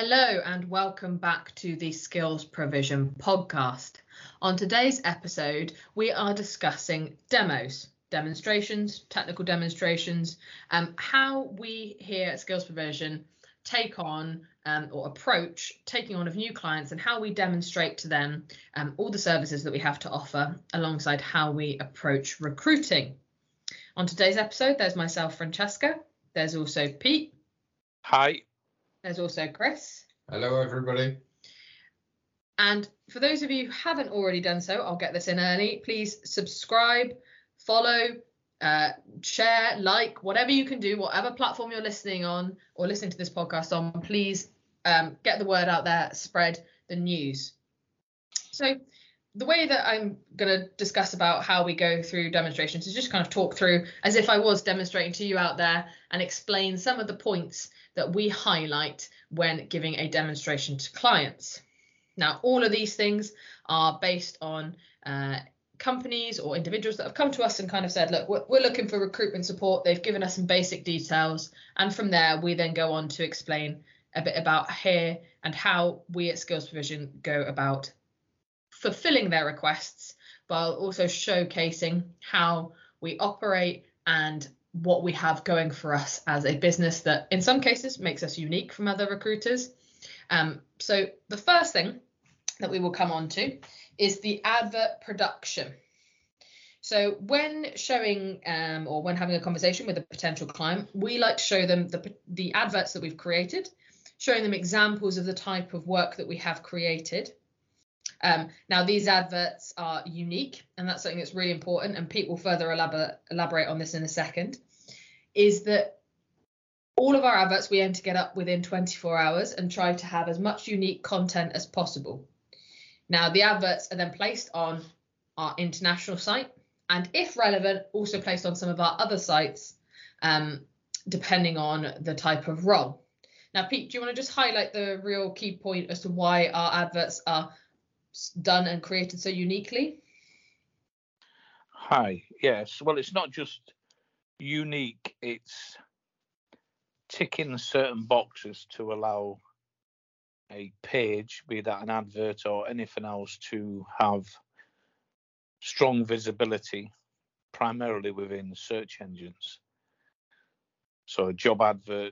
Hello and welcome back to the Skills Provision podcast. On today's episode, we are discussing demonstrations, technical demonstrations, how we here at Skills Provision take on or approach taking on of new clients and how we demonstrate to them all the services that we have to offer alongside how we approach recruiting. On today's episode, there's myself, Francesca. There's also Pete. Hi. There's also Chris. Hello, everybody. And for those of you who haven't already done so, I'll get this in early. Please subscribe, follow, share, like, whatever you can do, whatever platform you're listening on or listening to this podcast on, please get the word out there, spread the news. So the way that I'm going to discuss about how we go through demonstrations is just kind of talk through as if I was demonstrating to you out there and explain some of the points that we highlight when giving a demonstration to clients. Now, all of these things are based on companies or individuals that have come to us and kind of said, look, we're looking for recruitment support. They've given us some basic details. And from there, we then go on to explain a bit about here and how we at Skills Provision go about fulfilling their requests, while also showcasing how we operate and what we have going for us as a business that in some cases makes us unique from other recruiters. So the first thing that we will come on to is the advert production. So when showing or when having a conversation with a potential client, we like to show them the adverts that we've created, showing them examples of the type of work that we have created. Now, these adverts are unique, and that's something that's really important, and Pete will further elaborate on this in a second, is that all of our adverts we aim to get up within 24 hours and try to have as much unique content as possible. Now, the adverts are then placed on our international site, and if relevant, also placed on some of our other sites, depending on the type of role. Now, Pete, do you want to just highlight the real key point as to why our adverts are done and created so uniquely? Hi. Yes. Well, it's not just unique, it's ticking certain boxes to allow a page, be that an advert or anything else, to have strong visibility, primarily within search engines. So a job advert,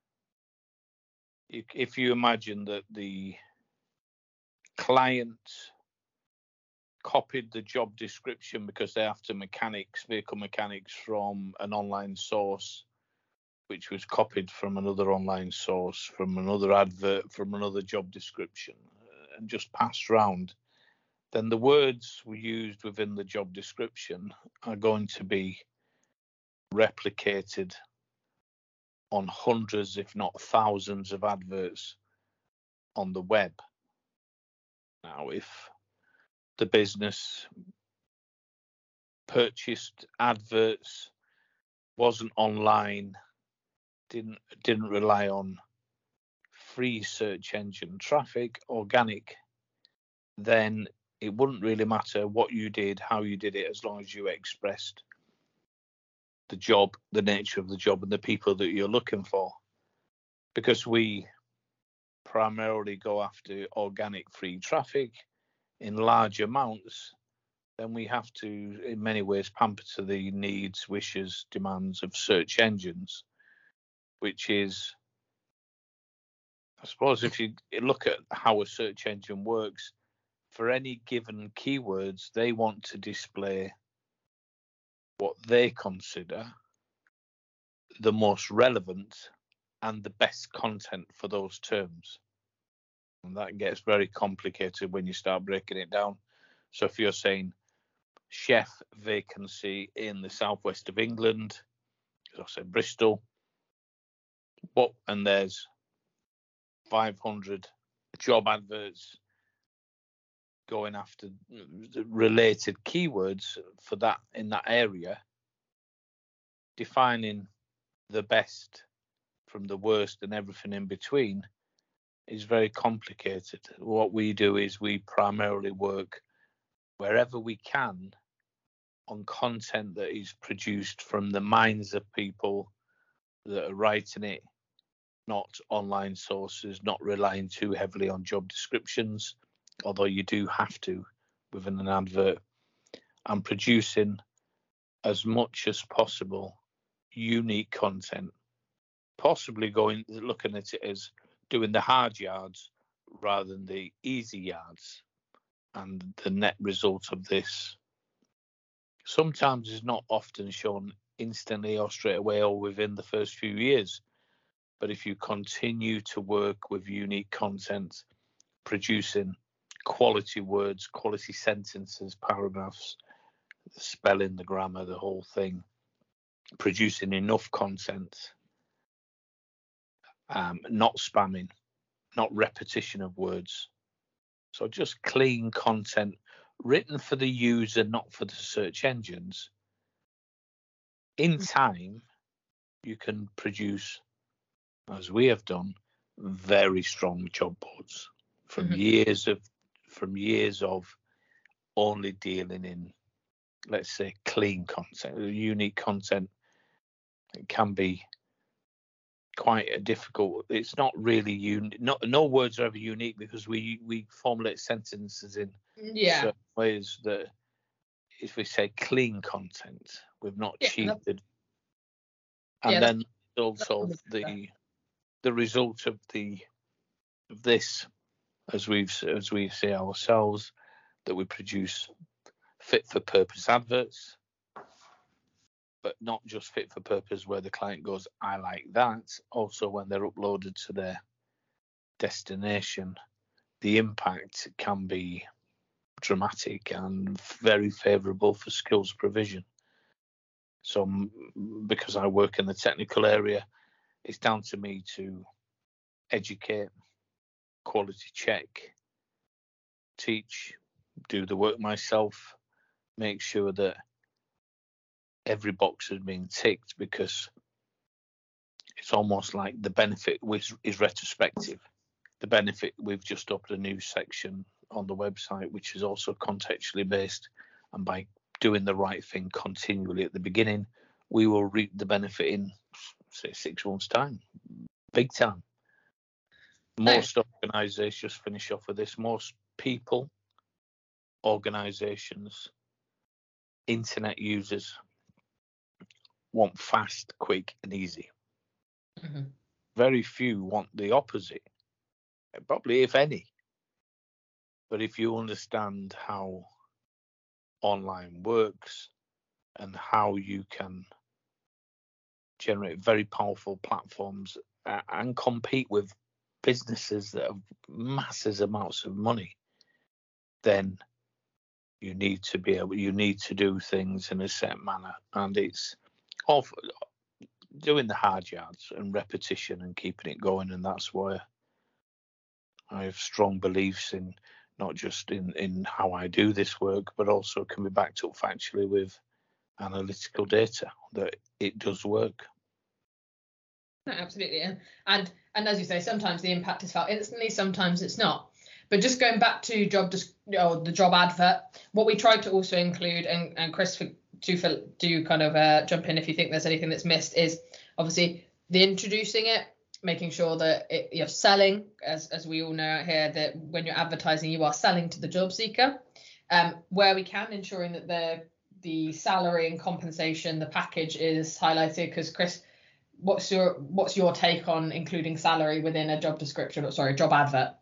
if you imagine that the client copied the job description because they're after vehicle mechanics from an online source, which was copied from another online source, from another advert, from another job description, and just passed around, then the words we used within the job description are going to be replicated on hundreds, if not thousands, of adverts on the web. Now, if the business purchased adverts, wasn't online, didn't rely on free search engine traffic, organic, then it wouldn't really matter what you did, how you did it, as long as you expressed the job, the nature of the job, and the people that you're looking for. Because we primarily go after organic free traffic in large amounts, then we have to, in many ways, pamper to the needs, wishes, demands of search engines, which is, I suppose, if you look at how a search engine works, for any given keywords, they want to display what they consider the most relevant and the best content for those terms. And that gets very complicated when you start breaking it down. So if you're saying chef vacancy in the southwest of England, as I said, Bristol, and there's 500 job adverts going after related keywords for that in that area, defining the best from the worst and everything in between is very complicated. What we do is we primarily work wherever we can on content that is produced from the minds of people that are writing it not online sources, not relying too heavily on job descriptions, although you do have to within an advert, and producing as much as possible unique content, possibly looking at it as doing the hard yards rather than the easy yards. And the net result of this sometimes is not often shown instantly or straight away or within the first few years. But if you continue to work with unique content, producing quality words, quality sentences, paragraphs, the spelling, the grammar, the whole thing, producing enough content, not spamming, not repetition of words. So just clean content written for the user, not for the search engines. In time, you can produce, as we have done, very strong job boards from years of only dealing in, let's say, clean content. Unique content can be quite difficult. It's not really unique. No words are ever unique because we formulate sentences in certain ways that, if we say clean content, we've not cheated. And then also the result of this, as we say ourselves, that we produce fit for purpose adverts, but not just fit for purpose where the client goes, I like that. Also, when they're uploaded to their destination, the impact can be dramatic and very favourable for skills provision. So because I work in the technical area, it's down to me to educate, quality check, teach, do the work myself, make sure that every box has been ticked, because it's almost like the benefit is retrospective. The benefit, we've just opened a new section on the website which is also contextually based, and by doing the right thing continually at the beginning, we will reap the benefit in, say, 6 months' time. Big time. Most organisations, finish off with this, most people, organisations, internet users want fast, quick and easy. Very few want the opposite, probably, if any. But if you understand how online works and how you can generate very powerful platforms and compete with businesses that have massive amounts of money, then you need to do things in a set manner. And it's doing the hard yards and repetition and keeping it going. And that's why I have strong beliefs in not just in how I do this work, but also can be backed up factually with analytical data that it does work. No, absolutely. And as you say, sometimes the impact is felt instantly, sometimes it's not. But just going back to the job advert, what we tried to also include, and Chris, do kind of jump in if you think there's anything that's missed, is obviously the introducing it, making sure that you're selling, as we all know out here, that when you're advertising, you are selling to the job seeker. Where we can, ensuring that the salary and compensation, the package is highlighted. Because Chris, what's your take on including salary within a job advert?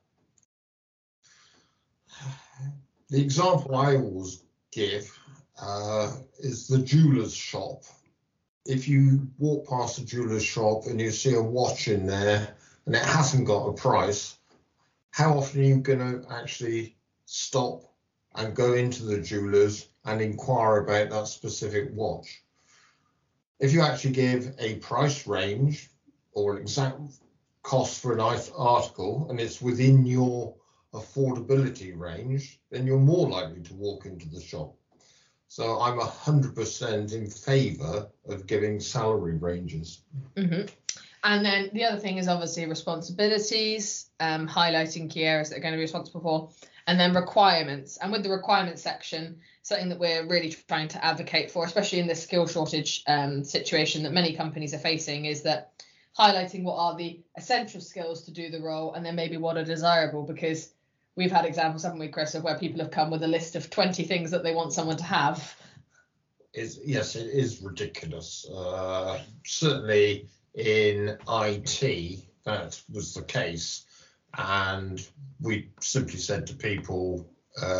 The example I always give is the jeweller's shop. If you walk past a jeweller's shop and you see a watch in there and it hasn't got a price, how often are you going to actually stop and go into the jeweller's and inquire about that specific watch? If you actually give a price range or an exact cost for an article and it's within your affordability range, then you're more likely to walk into the shop. So I'm 100% in favour of giving salary ranges. And then the other thing is obviously responsibilities, highlighting key areas that are going to be responsible for, and then requirements. And with the requirements section, something that we're really trying to advocate for, especially in this skill shortage situation that many companies are facing, is that highlighting what are the essential skills to do the role, and then maybe what are desirable, because we've had examples, haven't we, Chris, of where people have come with a list of 20 things that they want someone to have. Yes, it is ridiculous. Certainly in IT, that was the case. And we simply said to people,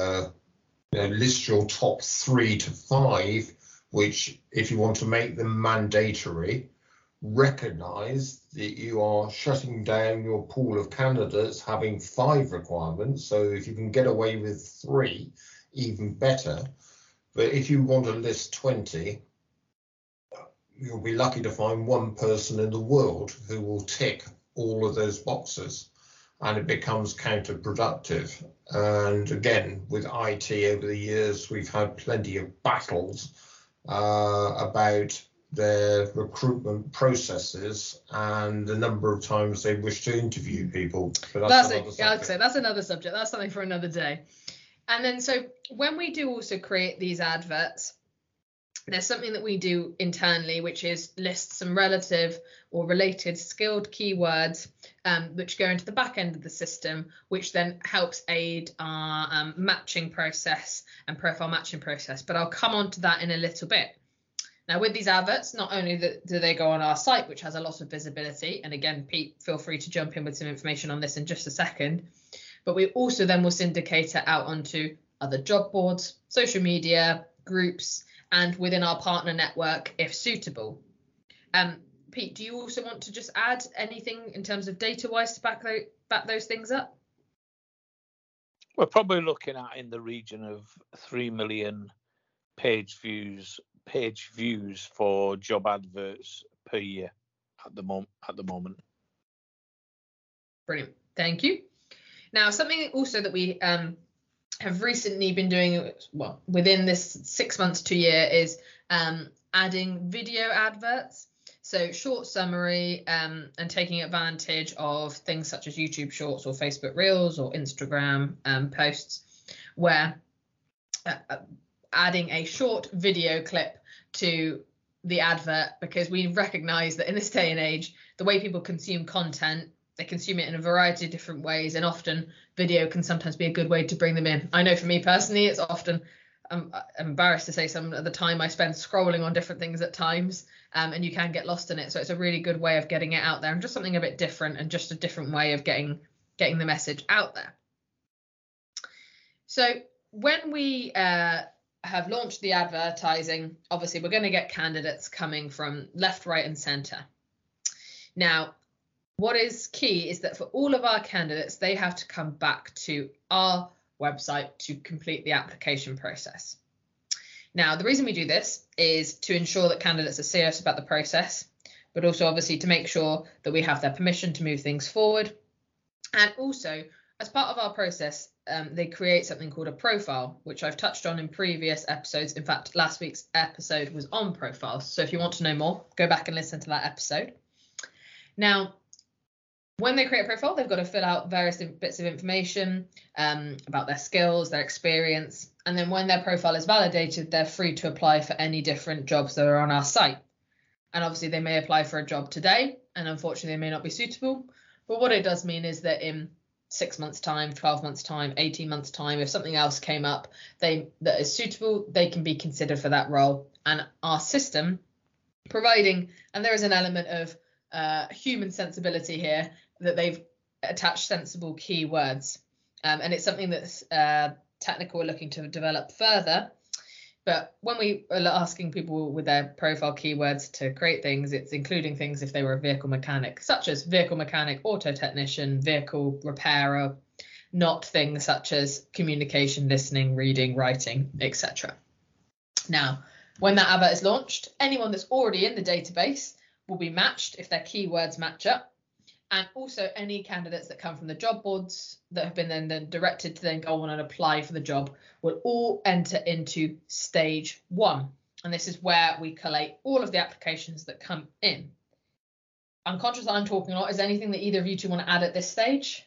list your top 3 to 5, which, if you want to make them mandatory, recognise that you are shutting down your pool of candidates having 5 requirements. So if you can get away with 3, even better. But if you want to list 20, you'll be lucky to find one person in the world who will tick all of those boxes, and it becomes counterproductive. And again, with IT over the years, we've had plenty of battles about their recruitment processes and the number of times they wish to interview people. But that's another subject. That's something for another day. And then, so when we do also create these adverts, there's something that we do internally, which is list some relative or related skilled keywords, which go into the back end of the system, which then helps aid our matching process and profile matching process. But I'll come on to that in a little bit. Now, with these adverts, not only do they go on our site, which has a lot of visibility, and again, Pete, feel free to jump in with some information on this in just a second, but we also then will syndicate it out onto other job boards, social media, groups, and within our partner network, if suitable. Pete, do you also want to just add anything in terms of data-wise to back those things up? We're probably looking at in the region of 3 million page views for job adverts per year at the moment. Brilliant, thank you. Now, something also that we have recently been doing, well, within this 6 months to a year, is adding video adverts. So short summary and taking advantage of things such as YouTube Shorts or Facebook Reels or Instagram posts, where adding a short video clip to the advert, because we recognise that in this day and age, the way people consume content, they consume it in a variety of different ways, and often video can sometimes be a good way to bring them in. I know for me personally, it's often, I'm embarrassed to say, some of the time I spend scrolling on different things at times, and you can get lost in it. So it's a really good way of getting it out there, and just something a bit different, and just a different way of getting the message out there. So when we have launched the advertising, obviously we're going to get candidates coming from left, right, and centre. Now, what is key is that for all of our candidates, they have to come back to our website to complete the application process. Now, the reason we do this is to ensure that candidates are serious about the process, but also obviously to make sure that we have their permission to move things forward. And also, as part of our process, they create something called a profile, which I've touched on in previous episodes. In fact, last week's episode was on profiles. So if you want to know more, go back and listen to that episode. Now, when they create a profile, they've got to fill out various bits of information about their skills, their experience. And then when their profile is validated, they're free to apply for any different jobs that are on our site. And obviously they may apply for a job today, and unfortunately they may not be suitable. But what it does mean is that in 6 months' time, 12 months' time, 18 months' time, if something else came up that is suitable, they can be considered for that role. And our system, providing, and there is an element of human sensibility here, that they've attached sensible keywords, and it's something that's technical, we're looking to develop further. But when we are asking people with their profile keywords to create things, it's including things if they were a vehicle mechanic, such as vehicle mechanic, auto technician, vehicle repairer, not things such as communication, listening, reading, writing, etc. Now, when that advert is launched, anyone that's already in the database will be matched if their keywords match up. And also any candidates that come from the job boards that have been then directed to then go on and apply for the job will all enter into stage 1. And this is where we collate all of the applications that come in. I'm conscious that I'm talking a lot. Is there anything that either of you two want to add at this stage?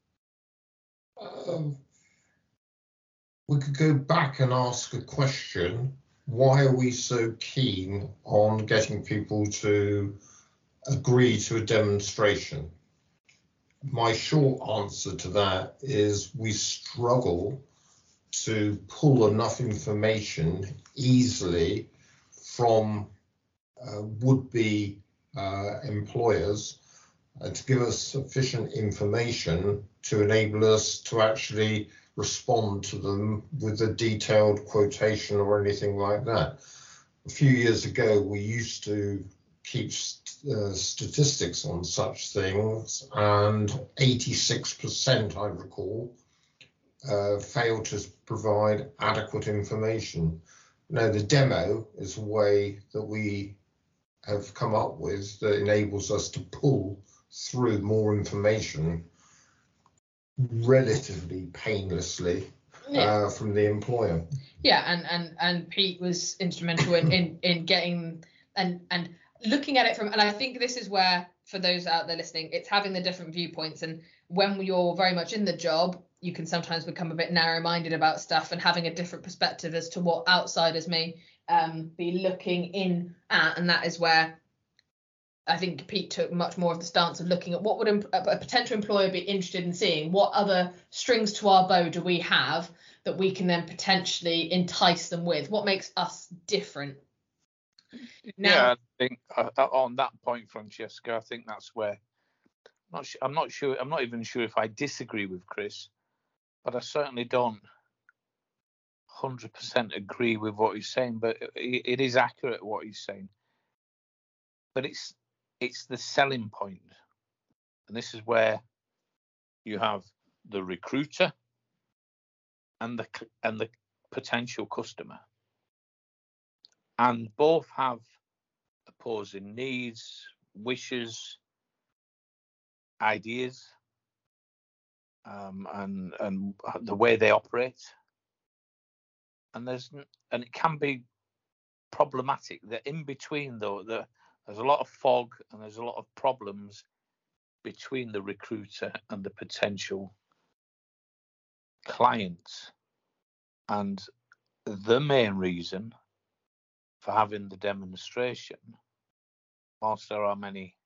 We could go back and ask a question. Why are we so keen on getting people to agree to a demonstration? My short answer to that is we struggle to pull enough information easily from would-be employers to give us sufficient information to enable us to actually respond to them with a detailed quotation or anything like that. A few years ago, we used to keep statistics on such things, and 86%, I recall, failed to provide adequate information. Now, the demo is a way that we have come up with that enables us to pull through more information relatively painlessly from the employer. Yeah, and Pete was instrumental in getting and looking at it from, and I think this is where, for those out there listening, it's having the different viewpoints. And when you're very much in the job, you can sometimes become a bit narrow-minded about stuff, and having a different perspective as to what outsiders may be looking in at. And that is where I think Pete took much more of the stance of looking at what would a potential employer be interested in seeing, what other strings to our bow do we have that we can then potentially entice them with, what makes us different. Now, yeah, I think on that point, Francesca, I think that's where I'm not even sure if I disagree with Chris, but I certainly don't 100% agree with what he's saying. But it is accurate what he's saying. But it's the selling point, and this is where you have the recruiter and the potential customer, and both have opposing needs, wishes, ideas, and the way they operate, and it can be problematic. That in between, though, there's a lot of fog and there's a lot of problems between the recruiter and the potential clients. And the main reason for having the demonstration, whilst there are many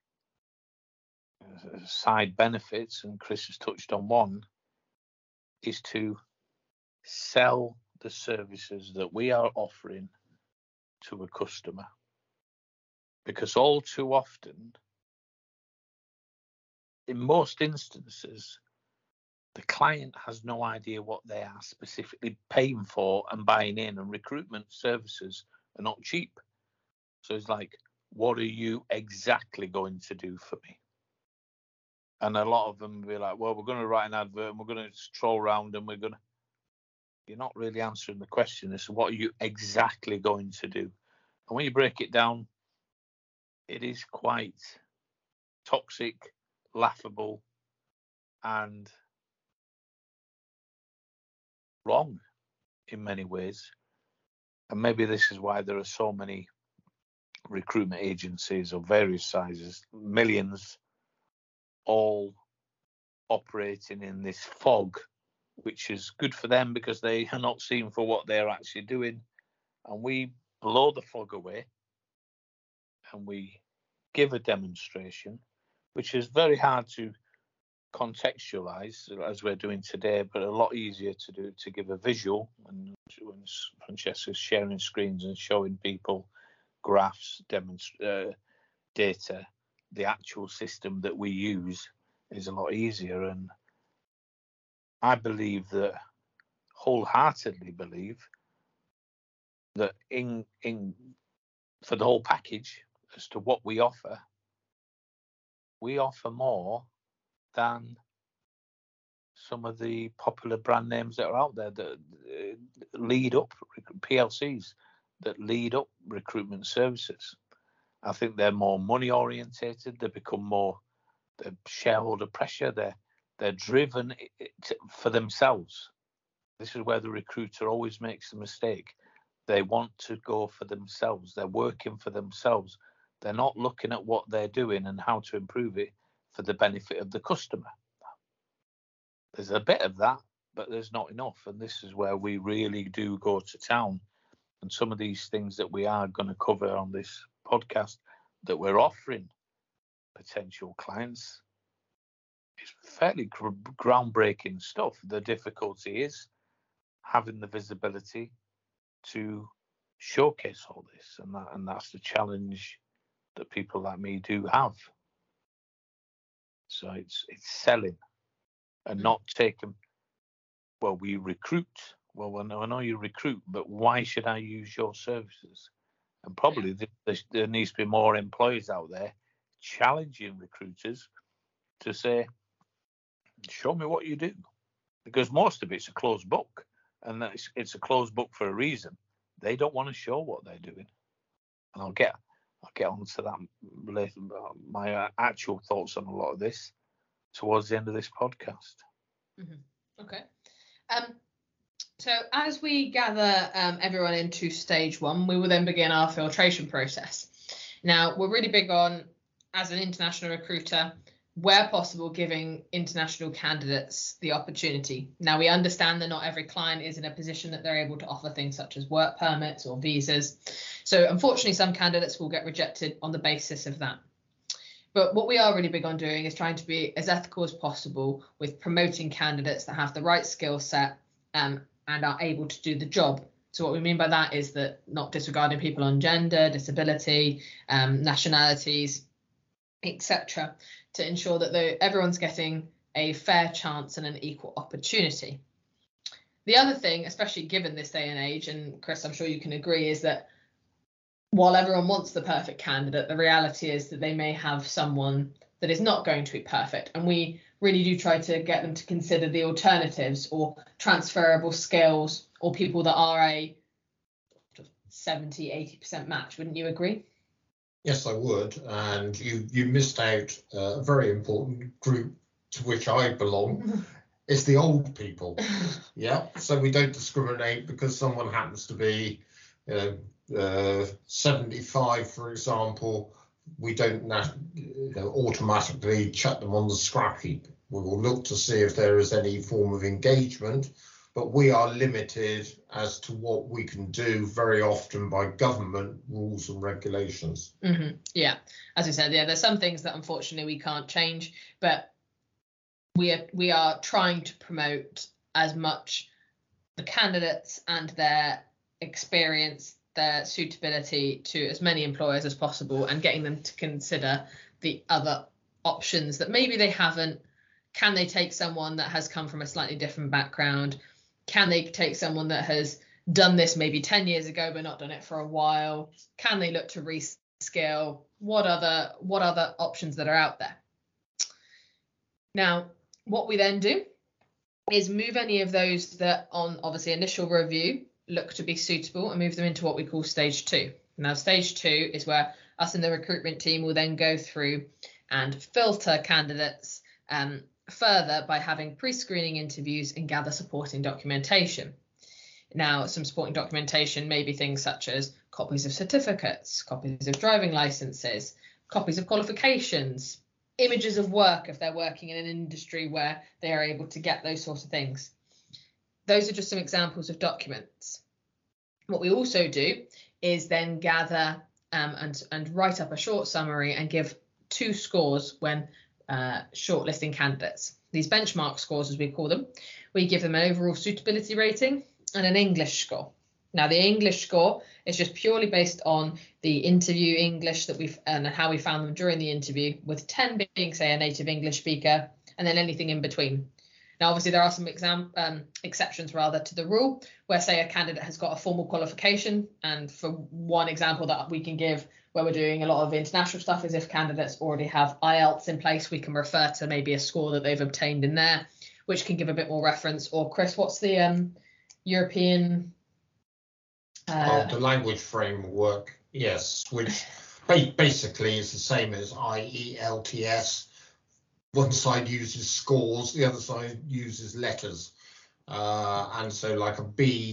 side benefits, and Chris has touched on one, is to sell the services that we are offering to a customer. Because all too often, in most instances, the client has no idea what they are specifically paying for and buying in, and recruitment services are not cheap. So it's like, what are you exactly going to do for me? And a lot of them will be like, well, we're going to write an advert and we're going to stroll around and you're not really answering the question as to what are you exactly going to do. And when you break it down, it is quite toxic, laughable, and wrong in many ways. And maybe this is why there are so many recruitment agencies of various sizes, millions, all operating in this fog, which is good for them because they are not seen for what they're actually doing. And we blow the fog away and we give a demonstration, which is very hard to contextualize as we're doing today, but a lot easier to do, to give a visual. And when Francesca's sharing screens and showing people graphs, data, the actual system that we use is a lot easier. And I wholeheartedly believe that in for the whole package as to what we offer more than some of the popular brand names that are out there that lead up PLCs, that lead up recruitment services. I think they're more money orientated. They become more the shareholder pressure. They're driven for themselves. This is where the recruiter always makes the mistake. They want to go for themselves. They're working for themselves. They're not looking at what they're doing and how to improve it for the benefit of the customer. There's a bit of that, but there's not enough. And this is where we really do go to town. And some of these things that we are going to cover on this podcast that we're offering potential clients. It's fairly groundbreaking stuff. The difficulty is having the visibility to showcase all this, and that's the challenge that people like me do have. So it's selling and not taking. Well, we recruit. Well, I know you recruit, but why should I use your services? And probably there needs to be more employers out there challenging recruiters to say, show me what you do, because most of it's a closed book, and it's a closed book for a reason. They don't want to show what they're doing, and I'll get on to that later. My actual thoughts on a lot of this towards the end of this podcast. Mm-hmm. Okay. So as we gather everyone into stage 1, we will then begin our filtration process. Now, we're really big on, as an international recruiter, where possible, giving international candidates the opportunity. Now, we understand that not every client is in a position that they're able to offer things such as work permits or visas. So unfortunately, some candidates will get rejected on the basis of that. But what we are really big on doing is trying to be as ethical as possible with promoting candidates that have the right skill set and are able to do the job. So what we mean by that is that not disregarding people on gender, disability, nationalities, etc., to ensure that everyone's getting a fair chance and an equal opportunity. The other thing, especially given this day and age, and Chris, I'm sure you can agree, is that while everyone wants the perfect candidate, the reality is that they may have someone that is not going to be perfect. And we really do try to get them to consider the alternatives or transferable skills, or people that are a 70-80% match. Wouldn't you agree? Yes, I would. And you missed out a very important group to which I belong. It's the old people. Yeah. So we don't discriminate because someone happens to be 75, for example. We don't automatically chuck them on the scrap heap. We will look to see if there is any form of engagement, but we are limited as to what we can do very often by government rules and regulations. Mm-hmm. Yeah, as I said, there's some things that unfortunately we can't change, but we are trying to promote as much the candidates and their experience, their suitability to as many employers as possible, and getting them to consider the other options that maybe they haven't. Can they take someone that has come from a slightly different background? Can they take someone that has done this maybe 10 years ago but not done it for a while? Can they look to reskill? What other options that are out there? Now, what we then do is move any of those that on obviously initial review look to be suitable and move them into what we call stage 2. Now, stage 2 is where us in the recruitment team will then go through and filter candidates further by having pre-screening interviews and gather supporting documentation. Now, some supporting documentation may be things such as copies of certificates, copies of driving licenses, copies of qualifications, images of work if they're working in an industry where they are able to get those sorts of things. Those are just some examples of documents. What we also do is then gather and write up a short summary and give 2 scores when shortlisting candidates. These benchmark scores, as we call them, we give them an overall suitability rating and an English score. Now, the English score is just purely based on the interview English that we've and how we found them during the interview, with 10 being, say, a native English speaker, and then anything in between. Now, obviously, there are some exceptions to the rule where, say, a candidate has got a formal qualification. And for one example that we can give where we're doing a lot of international stuff is if candidates already have IELTS in place, we can refer to maybe a score that they've obtained in there, which can give a bit more reference. Or, Chris, what's the European... the language framework, yes, which basically is the same as IELTS. One side uses scores, the other side uses letters. And so like a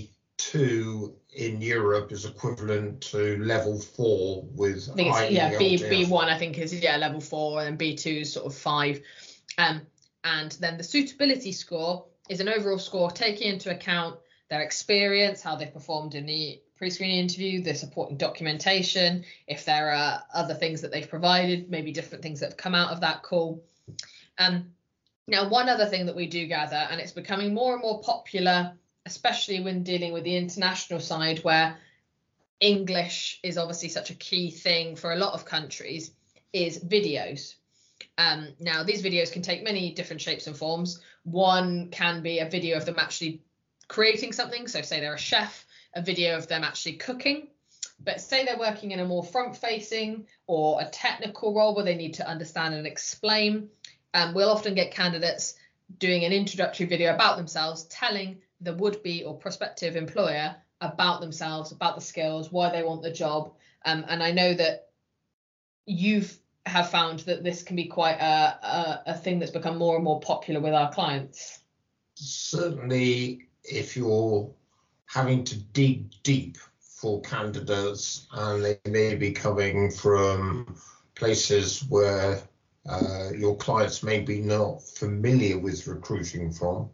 B2 in Europe is equivalent to level 4 with IELTS. B1 I think is level 4, and then B2 is sort of 5. And then the suitability score is an overall score taking into account their experience, how they've performed in the pre-screening interview, the supporting documentation, if there are other things that they've provided, maybe different things that have come out of that call. Now, one other thing that we do gather, and it's becoming more and more popular, especially when dealing with the international side, where English is obviously such a key thing for a lot of countries, is videos. Now, these videos can take many different shapes and forms. One can be a video of them actually creating something. So say they're a chef, a video of them actually cooking. But say they're working in a more front-facing or a technical role where they need to understand and explain. We'll often get candidates doing an introductory video about themselves, telling the would-be or prospective employer about themselves, about the skills, why they want the job. And I know that have found that this can be quite a thing that's become more and more popular with our clients. Certainly, if you're having to dig deep for candidates and they may be coming from places where your clients may be not familiar with recruiting from,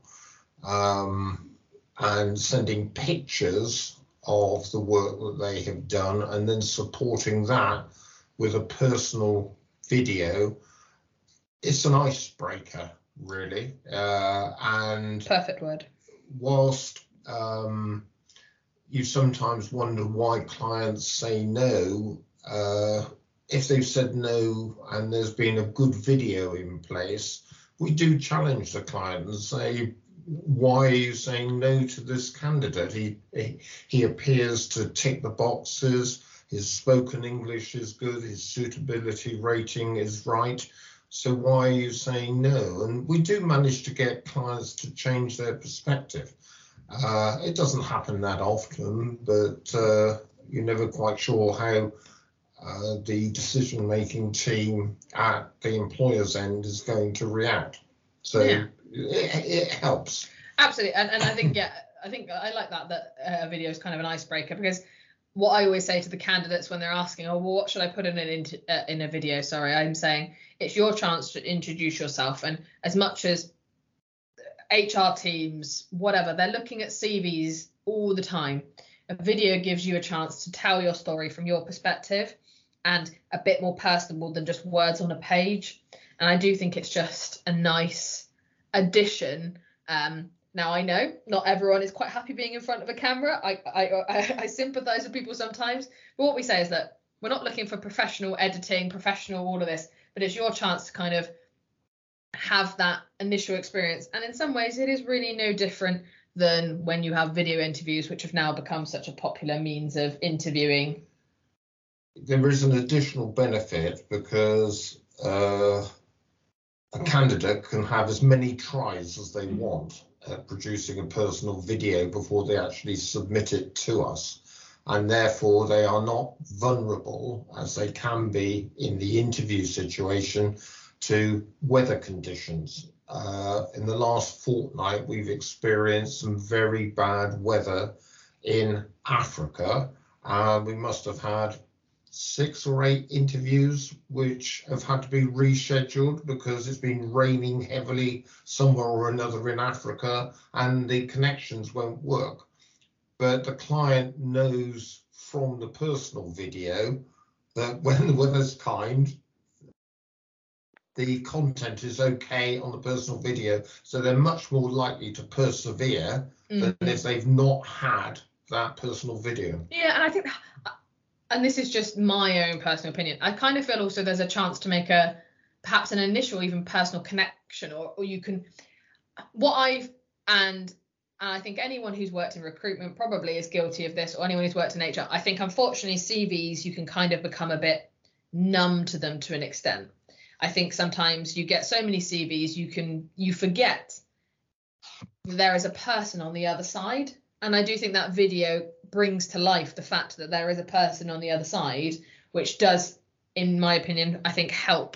and sending pictures of the work that they have done and then supporting that with a personal video, it's an icebreaker, really. And perfect word. Whilst you sometimes wonder why clients say no, if they've said no and there's been a good video in place, we do challenge the client and say, why are you saying no to this candidate? He appears to tick the boxes. His spoken English is good. His suitability rating is right. So why are you saying no? And we do manage to get clients to change their perspective. It doesn't happen that often, but you're never quite sure how the decision-making team at the employer's end is going to react. So yeah. It helps. Absolutely, and I think I like that a video is kind of an icebreaker, because what I always say to the candidates when they're asking, oh, well, what should I put in a video? Sorry, I'm saying it's your chance to introduce yourself. And as much as HR teams, whatever, they're looking at CVs all the time, a video gives you a chance to tell your story from your perspective and a bit more personable than just words on a page. And I do think it's just a nice addition. Now, I know not everyone is quite happy being in front of a camera. I sympathise with people sometimes. But what we say is that we're not looking for professional editing, professional all of this, but it's your chance to kind of have that initial experience. And in some ways, it is really no different than when you have video interviews, which have now become such a popular means of interviewing. There is an additional benefit because a candidate can have as many tries as they want at producing a personal video before they actually submit it to us, and therefore they are not vulnerable, as they can be in the interview situation, to weather conditions. In the last fortnight, we've experienced some very bad weather in Africa, and we must have had 6 or 8 interviews which have had to be rescheduled because it's been raining heavily somewhere or another in Africa and the connections won't work. But the client knows from the personal video that when the weather's kind, the content is okay on the personal video, so they're much more likely to persevere than if they've not had that personal video. Yeah, and I think, and this is just my own personal opinion, I kind of feel also there's a chance to make perhaps an initial even personal connection, or you can, and I think anyone who's worked in recruitment probably is guilty of this, or anyone who's worked in HR. I think unfortunately CVs, you can kind of become a bit numb to them to an extent. I think sometimes you get so many CVs, you forget there is a person on the other side. And I do think that video brings to life the fact that there is a person on the other side, which does, in my opinion, I think help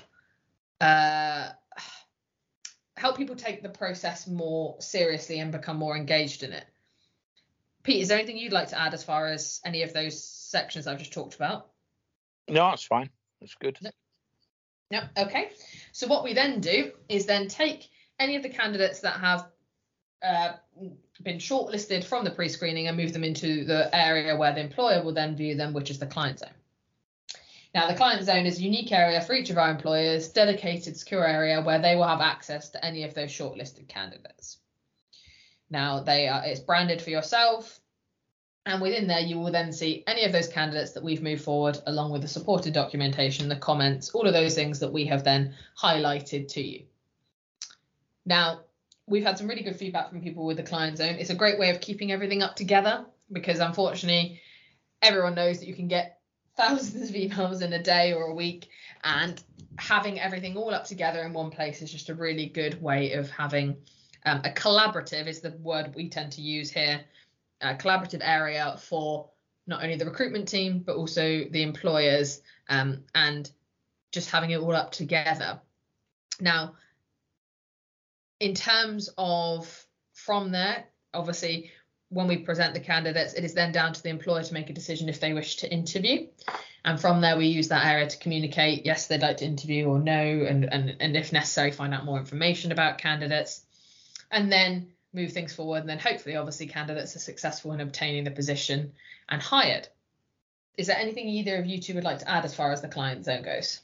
people take the process more seriously and become more engaged in it. Pete, is there anything you'd like to add as far as any of those sections I've just talked about? No, that's fine. That's good. No. Okay. So what we then do is then take any of the candidates that have been shortlisted from the pre-screening and move them into the area where the employer will then view them, which is the client zone. Now, the client zone is a unique area for each of our employers, dedicated secure area where they will have access to any of those shortlisted candidates. Now, it's branded for yourself, and within there you will then see any of those candidates that we've moved forward, along with the supported documentation, the comments, all of those things that we have then highlighted to you. Now, we've had some really good feedback from people with the client zone. It's a great way of keeping everything up together, because unfortunately everyone knows that you can get thousands of emails in a day or a week, and having everything all up together in one place is just a really good way of having a collaborative, is the word we tend to use here, a collaborative area for not only the recruitment team but also the employers, and just having it all up together. Now, in terms of from there, obviously when we present the candidates, it is then down to the employer to make a decision if they wish to interview. And from there, we use that area to communicate, yes, they'd like to interview, or no, and if necessary, find out more information about candidates, and then move things forward. And then hopefully, obviously, candidates are successful in obtaining the position and hired. Is there anything either of you two would like to add as far as the client zone goes?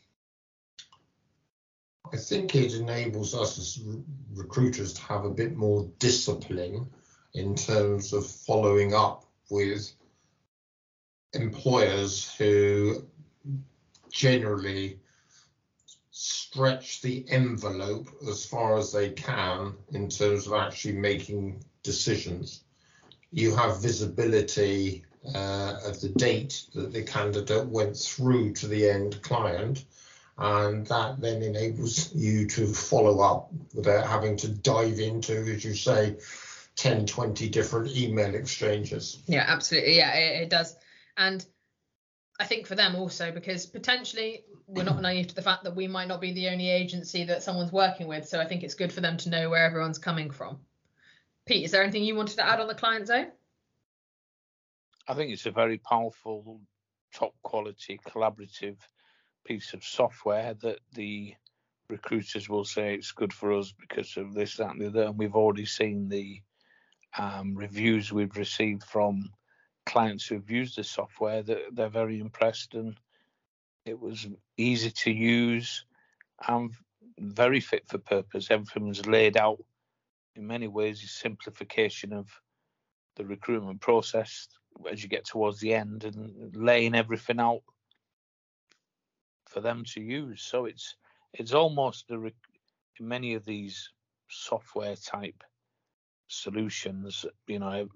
I think it enables us as recruiters to have a bit more discipline in terms of following up with employers who generally stretch the envelope as far as they can in terms of actually making decisions. You have visibility of the date that the candidate went through to the end client, and that then enables you to follow up without having to dive into, as you say, 10, 20 different email exchanges. Yeah, absolutely. Yeah, it does. And I think for them also, because potentially we're not naive to the fact that we might not be the only agency that someone's working with. So I think it's good for them to know where everyone's coming from. Pete, is there anything you wanted to add on the client zone? I think it's a very powerful, top quality, collaborative piece of software that the recruiters will say it's good for us because of this, that, and the other. And we've already seen the reviews we've received from clients who've used the software, that they're very impressed, and it was easy to use and very fit for purpose. Everything was laid out in many ways, a simplification of the recruitment process as you get towards the end, and laying everything out for them to use. So it's almost in many of these software type solutions, you know,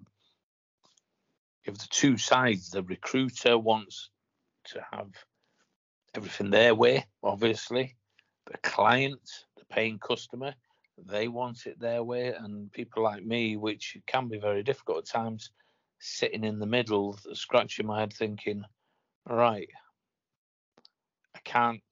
if the two sides, the recruiter wants to have everything their way, obviously, the client, the paying customer, they want it their way, and people like me, which can be very difficult at times, sitting in the middle, scratching my head thinking, all right, I can't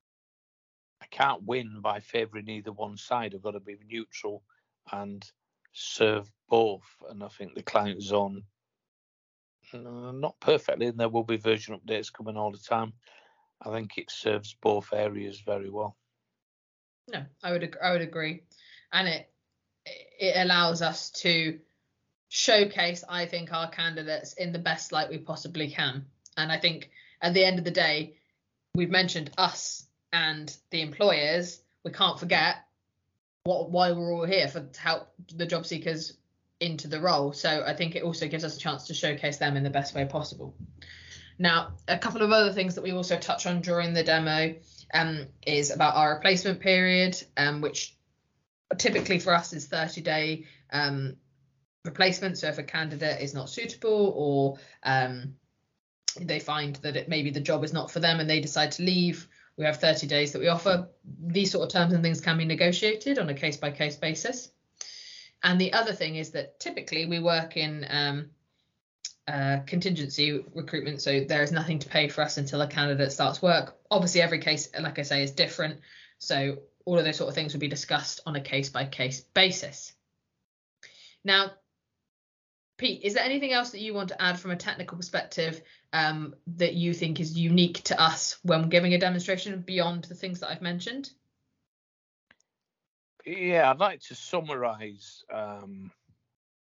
win by favouring either one side. I've got to be neutral and serve both. And I think the client zone, not perfectly, and there will be version updates coming all the time, I think it serves both areas very well. No, I would agree, and it allows us to showcase, I think, our candidates in the best light we possibly can. And I think at the end of the day, we've mentioned us and the employers. We can't forget why we're all here, to help the job seekers into the role. So I think it also gives us a chance to showcase them in the best way possible. Now, a couple of other things that we also touch on during the demo is about our replacement period, which typically for us is 30-day replacement. So if a candidate is not suitable, or they find that maybe the job is not for them and they decide to leave, we have 30 days that we offer. These sort of terms and things can be negotiated on a case-by-case basis. And the other thing is that typically we work in contingency recruitment, so there is nothing to pay for us until a candidate starts work. Obviously, every case, like I say, is different, so all of those sort of things will be discussed on a case-by-case basis. Now, Pete, is there anything else that you want to add from a technical perspective that you think is unique to us when giving a demonstration beyond the things that I've mentioned? Yeah, I'd like to summarise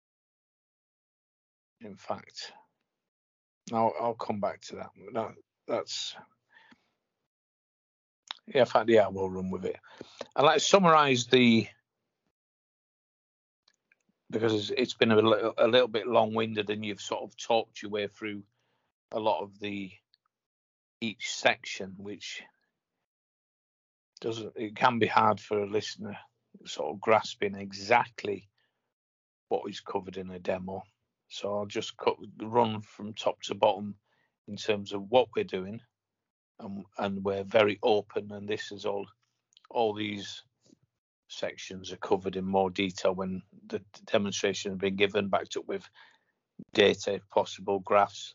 In fact, I'll come back to that. That's yeah. In fact, yeah, we'll run with it. I'd like to summarise because it's been a little bit long-winded, and you've sort of talked your way through a lot of each section, which it can be hard for a listener sort of grasping exactly what is covered in a demo. So I'll just run from top to bottom in terms of what we're doing, and we're very open, and this is all these sections are covered in more detail when the demonstration has been given, backed up with data if possible, graphs,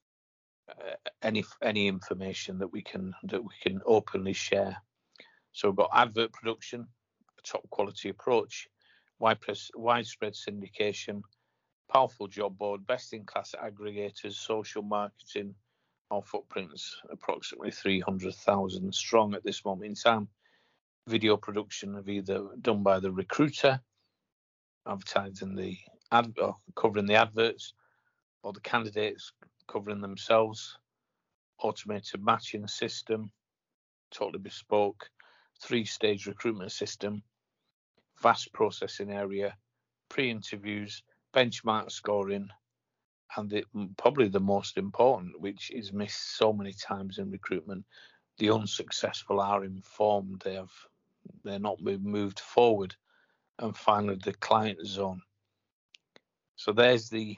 any information that we can openly share. So we've got advert production, a top quality approach, widespread syndication, powerful job board, best in class aggregators, social marketing. Our footprint's approximately 300,000 strong at this moment in time. Video production of either done by the recruiter, advertising or covering the adverts, or the candidates covering themselves. Automated matching system, totally bespoke. 3-stage recruitment system, vast processing area, pre-interviews, benchmark scoring, and probably the most important, which is missed so many times in recruitment, the unsuccessful are informed, they're not moved forward. And finally, the client zone. So there's the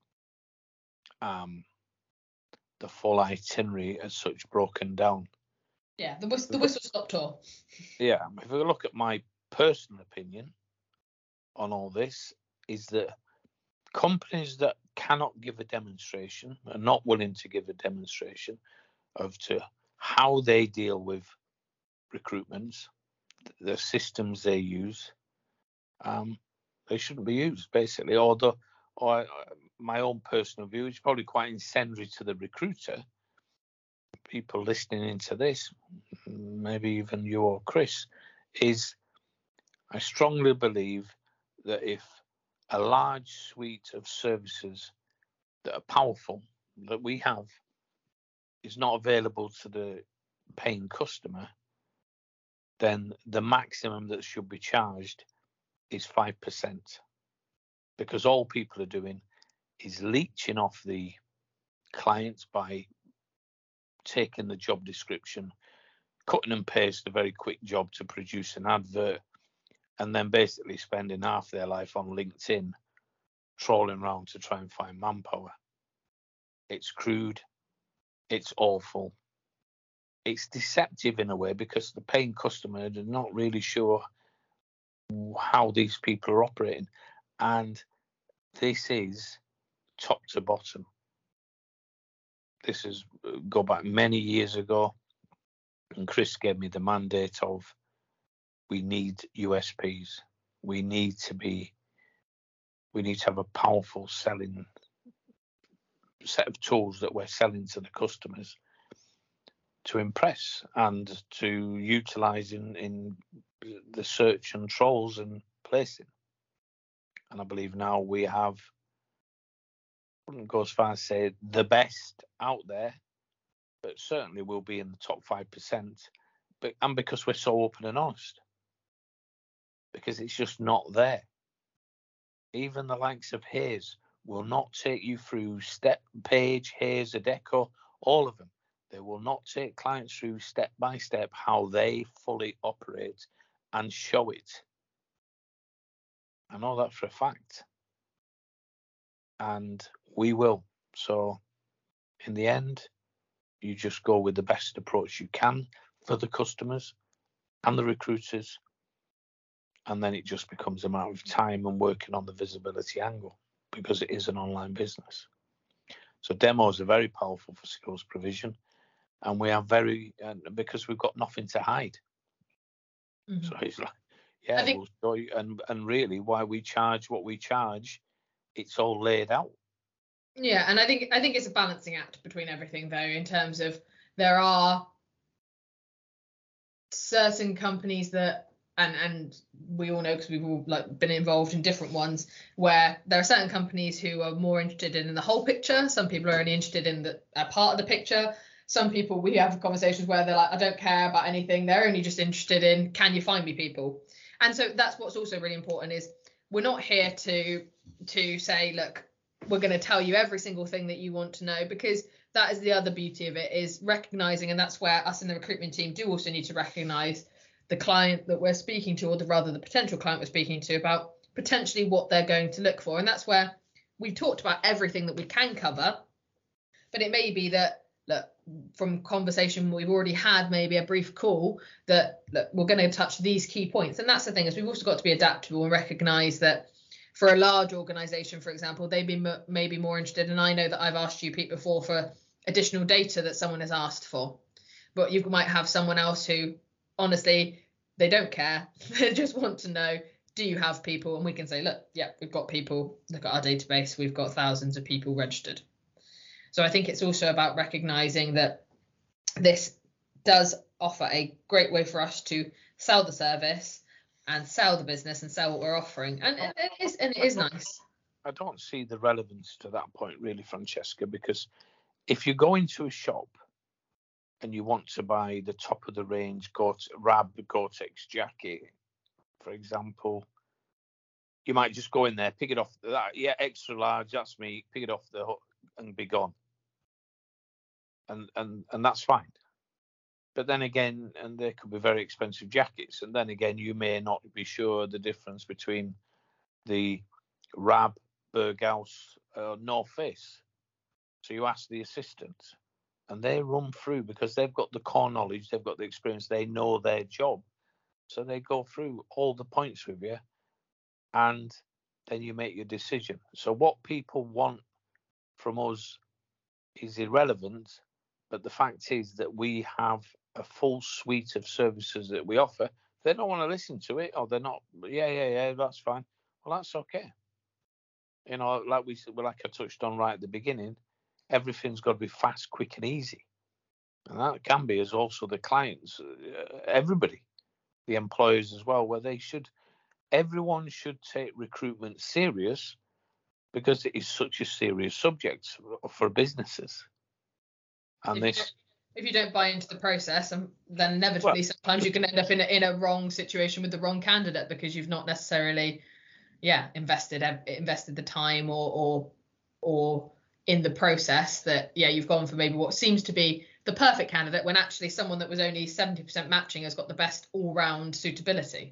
full itinerary as such broken down. Yeah, the whistle stop tour. Yeah, if we look at my personal opinion on all this, is that companies that cannot give a demonstration, are not willing to give a demonstration to how they deal with recruitments, the systems they use, they shouldn't be used, basically. Or my own personal view, which is probably quite incendiary to the recruiter, people listening into this, maybe even you or Chris, is I strongly believe that if a large suite of services that are powerful that we have is not available to the paying customer, then the maximum that should be charged is 5%, because all people are doing is leeching off the clients by taking the job description, cutting and paste a very quick job to produce an advert, and then basically spending half their life on LinkedIn trawling around to try and find manpower. It's crude, it's awful, it's deceptive in a way, because the paying customer is not really sure how these people are operating. And this is top to bottom. This is go back many years ago, and Chris gave me the mandate of, we need USPs. We need to have a powerful selling set of tools that we're selling to the customers to impress and to utilize in the search and trolls and placing. And I believe now we have, I wouldn't go as far as say the best out there, but certainly we'll be in the top 5%. And because we're so open and honest, because it's just not there. Even the likes of Hays will not take you through Page, Hays, Adecco, all of them. They will not take clients through step by step how they fully operate and show it. I know that for a fact. And we will. So in the end, you just go with the best approach you can for the customers and the recruiters. And then it just becomes a matter of time and working on the visibility angle, because it is an online business. So demos are very powerful for skills provision, and we are because we've got nothing to hide. Mm-hmm. So it's like, yeah, we'll show you, and really why we charge what we charge, it's all laid out. Yeah, and I think it's a balancing act between everything, though, in terms of there are certain companies that and we all know, because we've all been involved in different ones, where there are certain companies who are more interested in the whole picture. Some people are only interested in a part of the picture. Some people, we have conversations where they're like, I don't care about anything. They're only just interested in, can you find me people? And so that's what's also really important, is we're not here to say, look, we're going to tell you every single thing that you want to know, because that is the other beauty of it, is recognizing, and that's where us in the recruitment team do also need to recognize the client that we're speaking to, or the potential client we're speaking to, about potentially what they're going to look for. And that's where we've talked about everything that we can cover, but it may be that, look, from conversation we've already had, maybe a brief call, that look, we're going to touch these key points. And that's the thing, is we've also got to be adaptable and recognize that for a large organization, for example, they'd be maybe more interested. And I know that I've asked you, Pete, before for additional data that someone has asked for, but you might have someone else who, honestly, they don't care. They just want to know, do you have people? And we can say, look, yeah, we've got people. Look at our database. We've got thousands of people registered. So I think it's also about recognizing that this does offer a great way for us to sell the service and sell the business and sell what we're offering. And it is nice. I don't see the relevance to that point, really, Francesca, because if you go into a shop and you want to buy the top of the range Rab Gore-Tex jacket, for example, you might just go in there, pick it off, yeah, extra large, that's me, pick it off the hook and be gone. And that's fine. But then again, and they could be very expensive jackets, and then again, you may not be sure the difference between the Rab, Berghaus, North Face. So you ask the assistant, and they run through, because they've got the core knowledge, they've got the experience, they know their job. So they go through all the points with you, and then you make your decision. So what people want from us is irrelevant, but the fact is that we have a full suite of services that we offer. If they don't want to listen to it, or they're not, yeah, that's fine. Well, that's okay. You know, like I touched on right at the beginning, everything's got to be fast, quick, and easy. And that can be as also the clients, everybody, the employers as well, where everyone should take recruitment serious, because it is such a serious subject for businesses. And if you don't buy into the process, and then inevitably sometimes you can end up in a wrong situation with the wrong candidate, because you've not necessarily invested the time or in the process, that you've gone for maybe what seems to be the perfect candidate, when actually someone that was only 70% matching has got the best all-round suitability.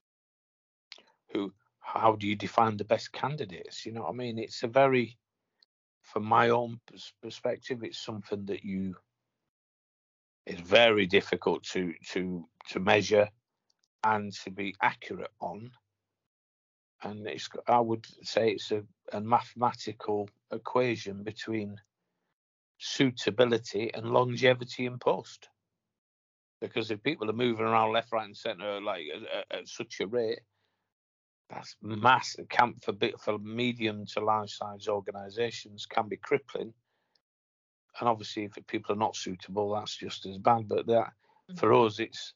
How do you define the best candidates? You know what I mean? It's a very, from my own perspective, it's something that it's very difficult to measure and to be accurate on. And I would say it's a mathematical equation between suitability and longevity in post. Because if people are moving around left, right, and centre at such a rate, that's massive. For medium to large size organisations can be crippling. And obviously, if people are not suitable, that's just as bad. But for us, it's,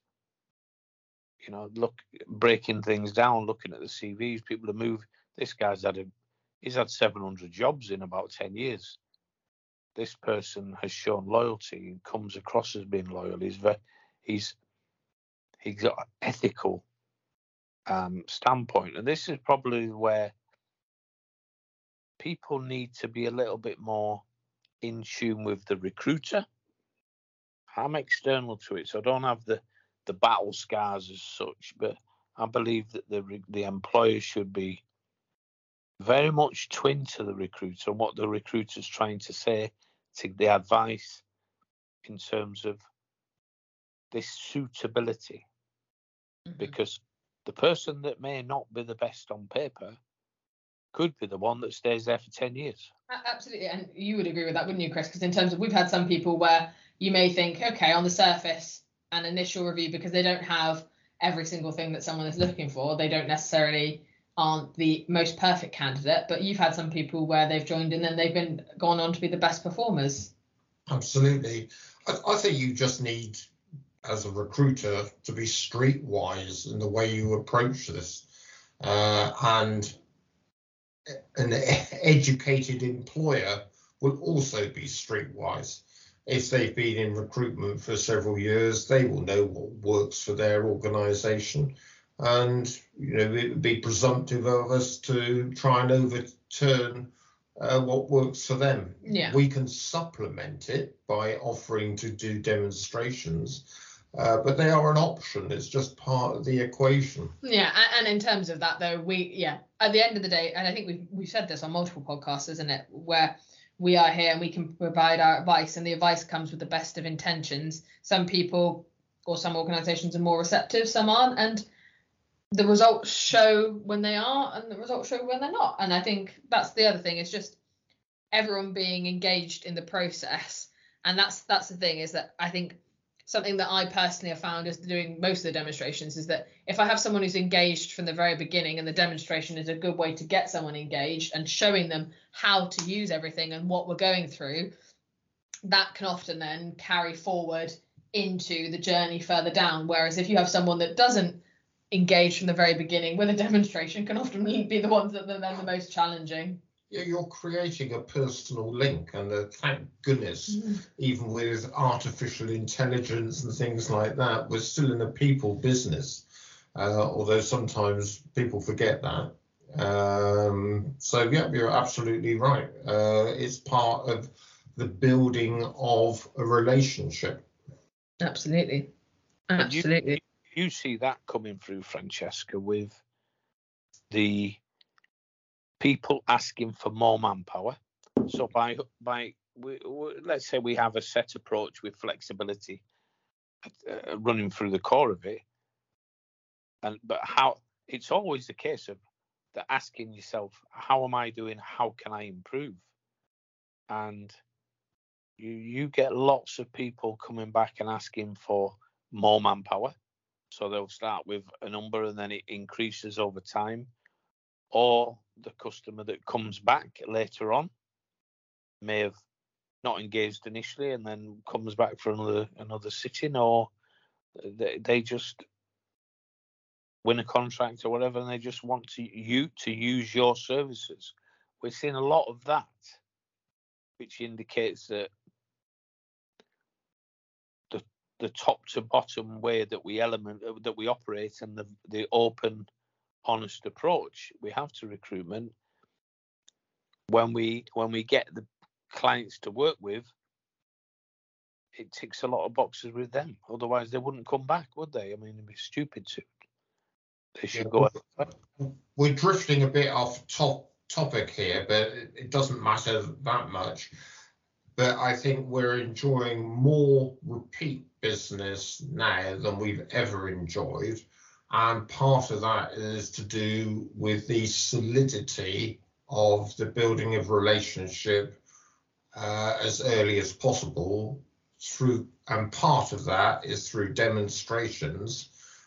breaking things down, looking at the CVs, people are moving. This guy's he's had 700 jobs in about 10 years. This person has shown loyalty and comes across as being loyal. He's got an ethical standpoint, and this is probably where people need to be a little bit more in tune with the recruiter. I'm external to it, so I don't have the battle scars as such, but I believe that the employer should be very much twin to the recruiter and what the recruiter's trying to say, to the advice in terms of this suitability. Because the person that may not be the best on paper could be the one that stays there for 10 years. Absolutely. And you would agree with that, wouldn't you, Chris? Because in terms of, we've had some people where you may think, okay, on the surface, an initial review, because they don't have every single thing that someone is looking for, they don't necessarily aren't the most perfect candidate. But you've had some people where they've joined and then they've gone on to be the best performers. Absolutely. I think you just need as a recruiter to be streetwise in the way you approach this, and an educated employer will also be streetwise. If they've been in recruitment for several years, they will know what works for their organisation, and it would be presumptive of us to try and overturn what works for them. Yeah. We can supplement it by offering to do demonstrations, but they are an option. It's just part of the equation. Yeah, and in terms of that, though, at the end of the day, and I think we've said this on multiple podcasts, isn't it, where we are here and we can provide our advice, and the advice comes with the best of intentions. Some people or some organisations are more receptive, some aren't, and the results show when they are, and the results show when they're not. And I think that's the other thing. It's just everyone being engaged in the process, and that's the thing, is that I think something that I personally have found is doing most of the demonstrations is that if I have someone who's engaged from the very beginning, and the demonstration is a good way to get someone engaged and showing them how to use everything and what we're going through, that can often then carry forward into the journey further down. Whereas if you have someone that doesn't engage from the very beginning with a demonstration, can often be the ones that are then the most challenging. Yeah, you're creating a personal link, and thank goodness, even with artificial intelligence and things like that, we're still in a people business, although sometimes people forget that. So yeah, you're absolutely right. It's part of the building of a relationship. Absolutely. You see that coming through, Francesca, with the people asking for more manpower. So let's say we have a set approach with flexibility running through the core of it, but how it's always the case of asking yourself, how am I doing? How can I improve? And you get lots of people coming back and asking for more manpower. So they'll start with a number and then it increases over time. Or the customer that comes back later on may have not engaged initially and then comes back for another sitting, or they just win a contract or whatever, and they just want to use your services. We're seeing a lot of that, which indicates that the top to bottom way that we operate, and the open, honest approach we have to recruitment, when we get the clients to work with, it ticks a lot of boxes with them. Otherwise they wouldn't come back, would they? I mean, it'd be stupid to. They should go. We're drifting a bit off topic here, but it doesn't matter that much. But I think we're enjoying more repeat business now than we've ever enjoyed. And part of that is to do with the solidity of the building of relationship as early as possible and part of that is through demonstrations.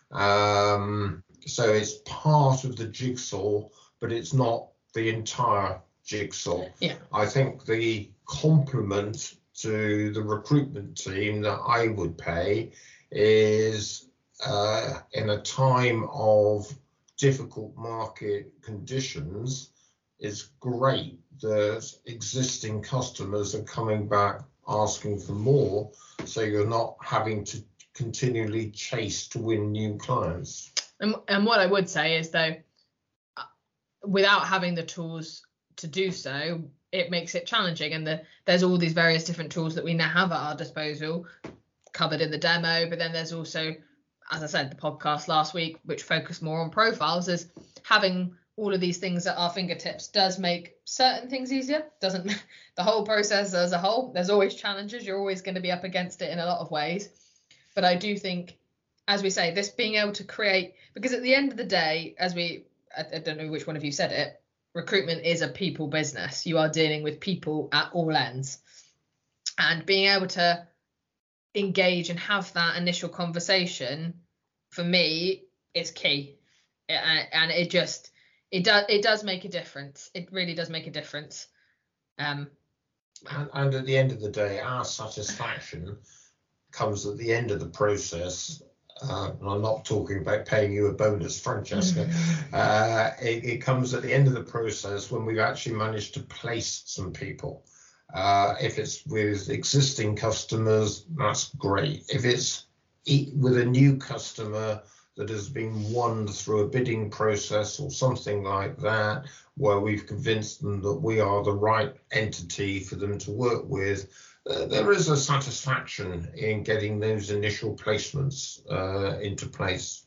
So it's part of the jigsaw, but it's not the entire jigsaw. Yeah. I think the compliment to the recruitment team that I would pay is in a time of difficult market conditions, it's great that existing customers are coming back asking for more, so you're not having to continually chase to win new clients. And what I would say is, though, without having the tools to do so, it makes it challenging. And there's all these various different tools that we now have at our disposal, covered in the demo. But then there's also, as I said, the podcast last week, which focused more on profiles. Is having all of these things at our fingertips does make certain things easier. Doesn't the whole process as a whole, there's always challenges. You're always going to be up against it in a lot of ways. But I do think, as we say, this being able to create, because at the end of the day, I don't know which one of you said it, recruitment is a people business. You are dealing with people at all ends. And being able to engage and have that initial conversation, for me, is key. And it does make a difference. It really does make a difference. And at the end of the day, our satisfaction comes at the end of the process. And I'm not talking about paying you a bonus, Francesca. It comes at the end of the process when we've actually managed to place some people. If it's with existing customers, that's great. If it's with a new customer that has been won through a bidding process or something like that, where we've convinced them that we are the right entity for them to work with, there is a satisfaction in getting those initial placements into place.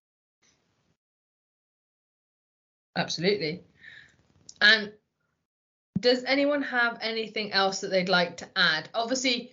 Absolutely. And does anyone have anything else that they'd like to add? Obviously,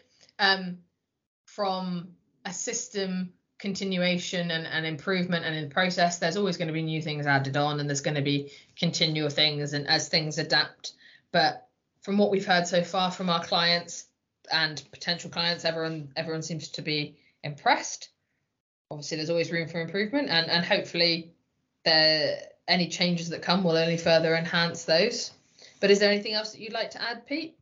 from a system continuation and improvement and in process, there's always going to be new things added on, and there's going to be continual things and as things adapt. But from what we've heard so far from our clients and potential clients, everyone seems to be impressed. Obviously, there's always room for improvement, and hopefully any changes that come will only further enhance those. But is there anything else that you'd like to add, Pete?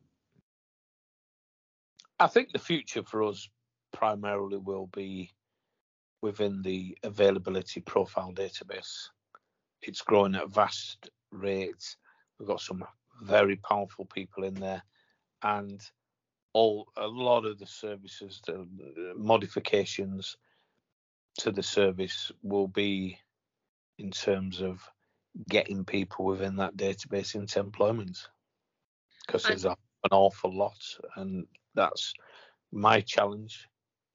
I think the future for us primarily will be within the availability profile database. It's growing at a vast rate. We've got some very powerful people in there, and a lot of the services, the modifications to the service will be in terms of getting people within that database into employment, because there's an awful lot, and that's my challenge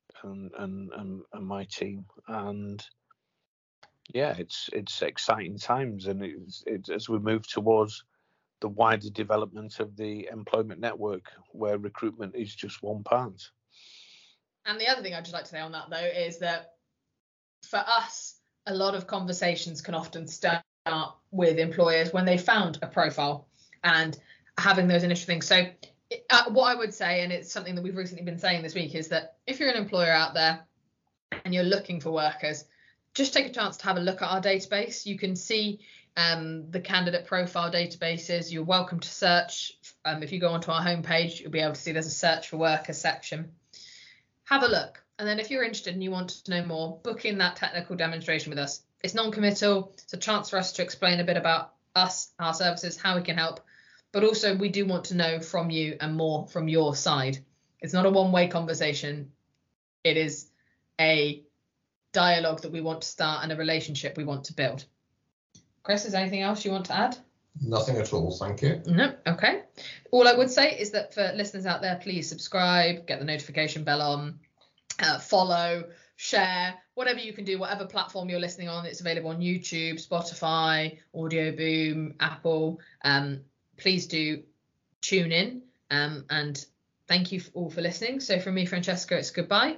and my team. And yeah, it's exciting times, and it's as we move towards the wider development of the employment network, where recruitment is just one part. And the other thing I'd just like to say on that, though, is that for us, a lot of conversations can often start with employers when they found a profile and having those initial things. So what I would say, and it's something that we've recently been saying this week, is that if you're an employer out there and you're looking for workers, just take a chance to have a look at our database. You can see the candidate profile databases. You're welcome to search. If you go onto our homepage, you'll be able to see there's a search for workers section. Have a look. And then if you're interested and you want to know more, book in that technical demonstration with us. It's non-committal. It's a chance for us to explain a bit about us, our services, how we can help. But also we do want to know from you and more from your side. It's not a one-way conversation. It is a dialogue that we want to start and a relationship we want to build. Chris, is there anything else you want to add? Nothing at all, thank you. No, okay. All I would say is that for listeners out there, please subscribe, get the notification bell on, follow, share, whatever you can do, whatever platform you're listening on. It's available on YouTube, Spotify, Audio Boom, Apple. Please do tune in, and thank you all for listening. So from me, Francesca, it's goodbye.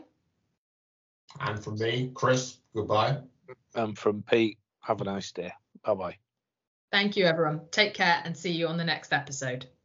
And from me, Chris, goodbye. And from Pete, have a nice day. Bye-bye. Thank you, everyone. Take care and see you on the next episode.